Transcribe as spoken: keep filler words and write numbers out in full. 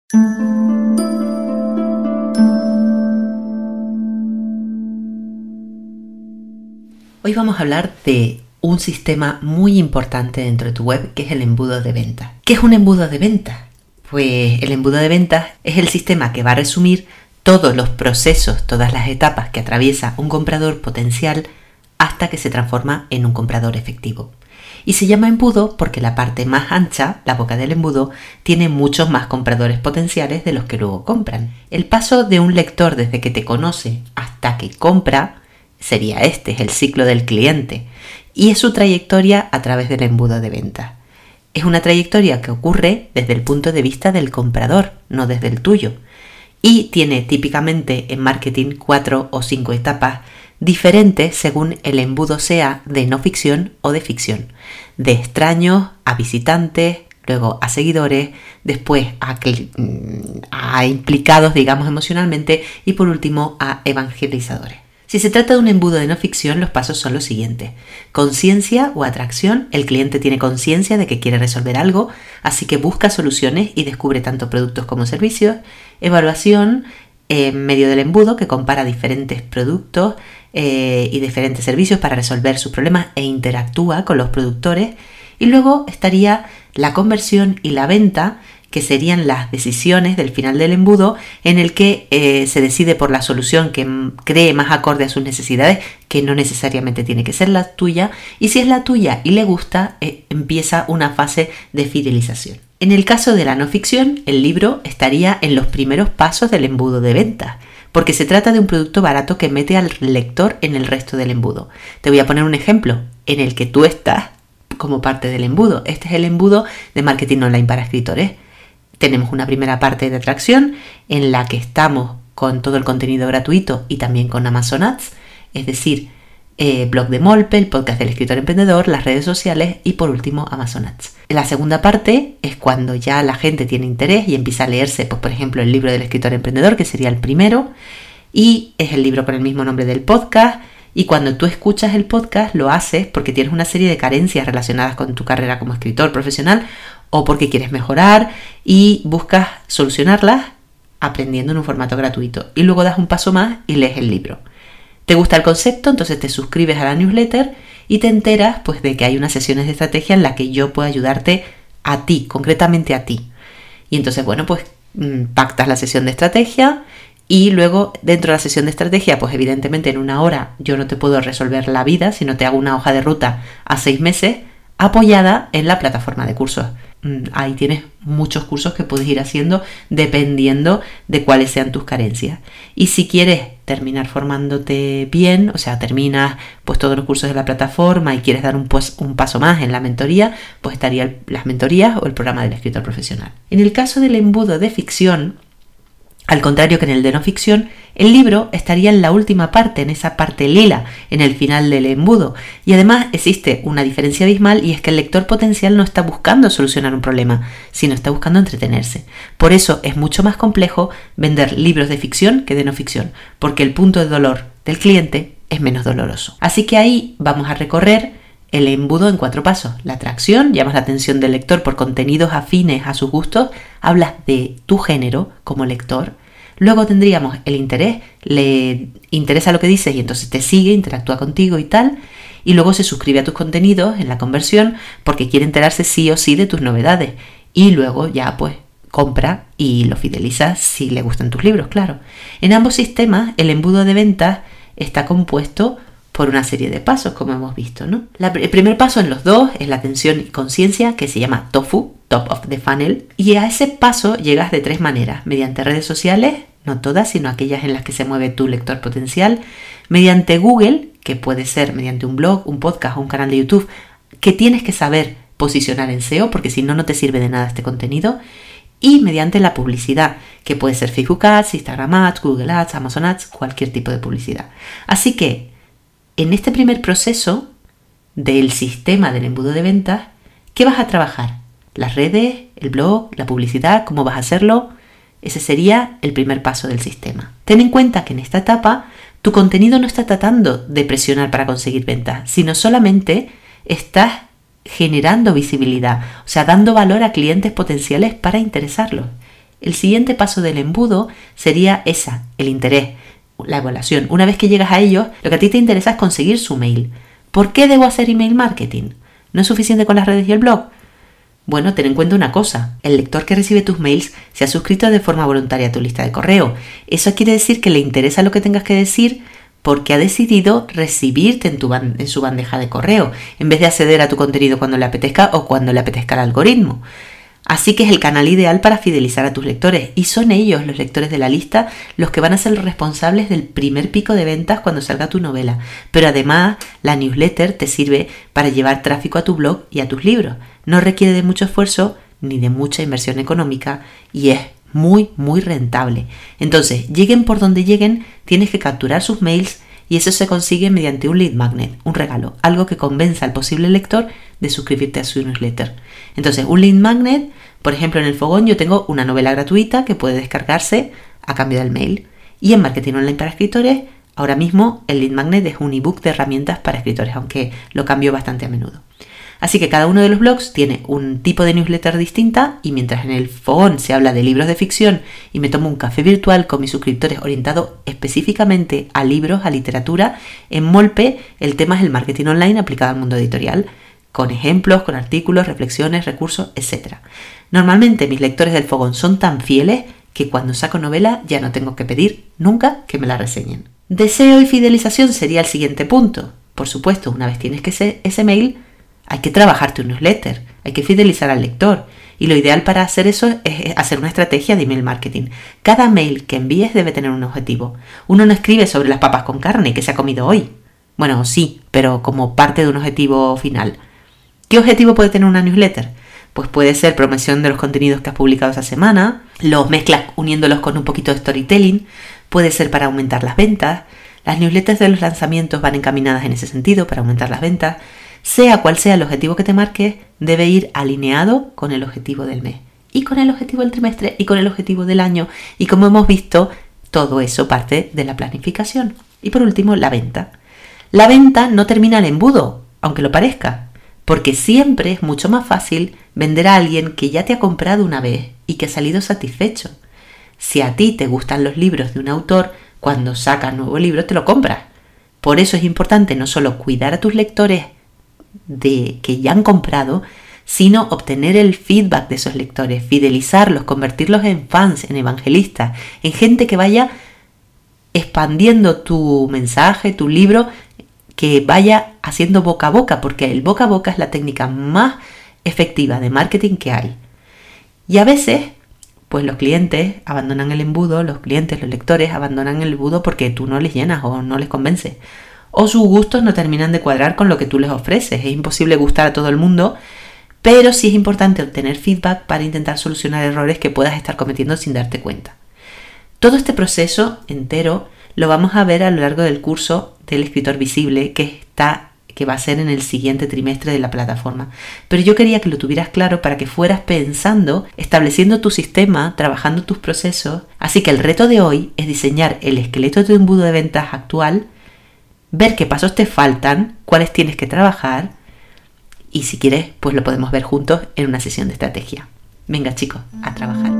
Hoy vamos a hablar de un sistema muy importante dentro de tu web, que es el embudo de ventas. ¿Qué es un embudo de ventas? Pues el embudo de ventas es el sistema que va a resumir todos los procesos, todas las etapas que atraviesa un comprador potencial hasta que se transforma en un comprador efectivo. Y se llama embudo porque la parte más ancha, la boca del embudo, tiene muchos más compradores potenciales de los que luego compran. El paso de un lector desde que te conoce hasta que compra sería este, es el ciclo del cliente, y es su trayectoria a través del embudo de ventas. Es una trayectoria que ocurre desde el punto de vista del comprador, no desde el tuyo, y tiene típicamente en marketing cuatro o cinco etapas diferentes según el embudo sea de no ficción o de ficción, de extraños a visitantes, luego a seguidores, después a, a implicados, digamos, emocionalmente, y por último a evangelizadores. Si se trata de un embudo de no ficción, los pasos son los siguientes. Conciencia o atracción. El cliente tiene conciencia de que quiere resolver algo, así que busca soluciones y descubre tanto productos como servicios. Evaluación en medio del embudo, que compara diferentes productos eh, y diferentes servicios para resolver sus problemas e interactúa con los productores. Y luego estaría la conversión y la venta, que serían las decisiones del final del embudo, en el que eh, se decide por la solución que m- cree más acorde a sus necesidades, que no necesariamente tiene que ser la tuya, y si es la tuya y le gusta, eh, empieza una fase de fidelización. En el caso de la no ficción, el libro estaría en los primeros pasos del embudo de ventas, porque se trata de un producto barato que mete al lector en el resto del embudo. Te voy a poner un ejemplo en el que tú estás como parte del embudo. Este es el embudo de marketing online para escritores. Tenemos una primera parte de atracción en la que estamos con todo el contenido gratuito y también con Amazon Ads, es decir, eh, blog de Molpe, el podcast del escritor emprendedor, las redes sociales y por último Amazon Ads. La segunda parte es cuando ya la gente tiene interés y empieza a leerse, pues, por ejemplo, el libro del escritor emprendedor, que sería el primero, y es el libro con el mismo nombre del podcast. Y cuando tú escuchas el podcast lo haces porque tienes una serie de carencias relacionadas con tu carrera como escritor profesional o porque quieres mejorar y buscas solucionarlas aprendiendo en un formato gratuito. Y luego das un paso más y lees el libro. ¿Te gusta el concepto? Entonces te suscribes a la newsletter y te enteras, pues, de que hay unas sesiones de estrategia en las que yo puedo ayudarte a ti, concretamente a ti. Y entonces, bueno, pues pactas la sesión de estrategia. Y luego, dentro de la sesión de estrategia, pues evidentemente en una hora yo no te puedo resolver la vida, sino te hago una hoja de ruta a seis meses apoyada en la plataforma de cursos. Ahí tienes muchos cursos que puedes ir haciendo dependiendo de cuáles sean tus carencias. Y si quieres terminar formándote bien, o sea, terminas pues todos los cursos de la plataforma y quieres dar un, pues, un paso más en la mentoría, pues estarían las mentorías o el programa del escritor profesional. En el caso del embudo de ficción, al contrario que en el de no ficción, el libro estaría en la última parte, en esa parte lila, en el final del embudo. Y además existe una diferencia abismal, y es que el lector potencial no está buscando solucionar un problema, sino está buscando entretenerse. Por eso es mucho más complejo vender libros de ficción que de no ficción, porque el punto de dolor del cliente es menos doloroso. Así que ahí vamos a recorrer el embudo en cuatro pasos. La atracción, llamas la atención del lector por contenidos afines a sus gustos, hablas de tu género como lector. Luego tendríamos el interés, le interesa lo que dices y entonces te sigue, interactúa contigo y tal. Y luego se suscribe a tus contenidos en la conversión porque quiere enterarse sí o sí de tus novedades. Y luego ya pues compra y lo fideliza si le gustan tus libros, claro. En ambos sistemas el embudo de ventas está compuesto por una serie de pasos, como hemos visto, ¿no? La, el primer paso en los dos es la atención y conciencia, que se llama TOFU, Top of the Funnel, y a ese paso llegas de tres maneras: mediante redes sociales, no todas, sino aquellas en las que se mueve tu lector potencial, mediante Google, que puede ser mediante un blog, un podcast o un canal de YouTube, que tienes que saber posicionar en S E O, porque si no, no te sirve de nada este contenido, y mediante la publicidad, que puede ser Facebook Ads, Instagram Ads, Google Ads, Amazon Ads, cualquier tipo de publicidad. Así que en este primer proceso del sistema del embudo de ventas, ¿qué vas a trabajar? Las redes, el blog, la publicidad, ¿cómo vas a hacerlo? Ese sería el primer paso del sistema. Ten en cuenta que en esta etapa tu contenido no está tratando de presionar para conseguir ventas, sino solamente estás generando visibilidad, o sea, dando valor a clientes potenciales para interesarlos. El siguiente paso del embudo sería esa, el interés, la evaluación. Una vez que llegas a ellos, lo que a ti te interesa es conseguir su mail. ¿Por qué debo hacer email marketing? ¿No es suficiente con las redes y el blog? Bueno, ten en cuenta una cosa, el lector que recibe tus mails se ha suscrito de forma voluntaria a tu lista de correo. Eso quiere decir que le interesa lo que tengas que decir porque ha decidido recibirte en, tu en su bandeja de correo, en vez de acceder a tu contenido cuando le apetezca o cuando le apetezca el algoritmo. Así que es el canal ideal para fidelizar a tus lectores, y son ellos, los lectores de la lista, los que van a ser los responsables del primer pico de ventas cuando salga tu novela. Pero además, la newsletter te sirve para llevar tráfico a tu blog y a tus libros. No requiere de mucho esfuerzo ni de mucha inversión económica y es muy, muy rentable. Entonces, lleguen por donde lleguen, tienes que capturar sus mails y eso se consigue mediante un lead magnet, un regalo, algo que convenza al posible lector de suscribirte a su newsletter. Entonces, un lead magnet, por ejemplo, en el Fogón yo tengo una novela gratuita que puede descargarse a cambio del mail. Y en Marketing Online para Escritores, ahora mismo el lead magnet es un ebook de herramientas para escritores, aunque lo cambio bastante a menudo. Así que cada uno de los blogs tiene un tipo de newsletter distinta y mientras en el Fogón se habla de libros de ficción y me tomo un café virtual con mis suscriptores orientado específicamente a libros, a literatura, en Molpe el tema es el marketing online aplicado al mundo editorial, con ejemplos, con artículos, reflexiones, recursos, etcétera. Normalmente mis lectores del Fogón son tan fieles que cuando saco novela ya no tengo que pedir nunca que me la reseñen. Deseo y fidelización sería el siguiente punto. Por supuesto, una vez tienes que ese, ese mail, hay que trabajar tu newsletter, hay que fidelizar al lector. Y lo ideal para hacer eso es hacer una estrategia de email marketing. Cada mail que envíes debe tener un objetivo. Uno no escribe sobre las papas con carne que se ha comido hoy. Bueno, sí, pero como parte de un objetivo final. ¿Qué objetivo puede tener una newsletter? Pues puede ser promoción de los contenidos que has publicado esa semana, los mezclas uniéndolos con un poquito de storytelling, puede ser para aumentar las ventas. Las newsletters de los lanzamientos van encaminadas en ese sentido, para aumentar las ventas. Sea cual sea el objetivo que te marques, debe ir alineado con el objetivo del mes, y con el objetivo del trimestre, y con el objetivo del año. Y como hemos visto, todo eso parte de la planificación. Y por último, la venta. La venta no termina el embudo, aunque lo parezca, porque siempre es mucho más fácil vender a alguien que ya te ha comprado una vez y que ha salido satisfecho. Si a ti te gustan los libros de un autor, cuando saca nuevo libro te lo compras. Por eso es importante no solo cuidar a tus lectores de que ya han comprado, sino obtener el feedback de esos lectores, fidelizarlos, convertirlos en fans, en evangelistas, en gente que vaya expandiendo tu mensaje, tu libro, que vaya haciendo boca a boca, porque el boca a boca es la técnica más efectiva de marketing que hay. Y a veces, pues los clientes abandonan el embudo, los clientes, los lectores abandonan el embudo porque tú no les llenas o no les convences. O sus gustos no terminan de cuadrar con lo que tú les ofreces. Es imposible gustar a todo el mundo, pero sí es importante obtener feedback para intentar solucionar errores que puedas estar cometiendo sin darte cuenta. Todo este proceso entero lo vamos a ver a lo largo del curso del escritor visible que está, que va a ser en el siguiente trimestre de la plataforma. Pero yo quería que lo tuvieras claro para que fueras pensando, estableciendo tu sistema, trabajando tus procesos. Así que el reto de hoy es diseñar el esqueleto de tu embudo de ventas actual, ver qué pasos te faltan, cuáles tienes que trabajar y si quieres, pues lo podemos ver juntos en una sesión de estrategia. Venga chicos, a trabajar.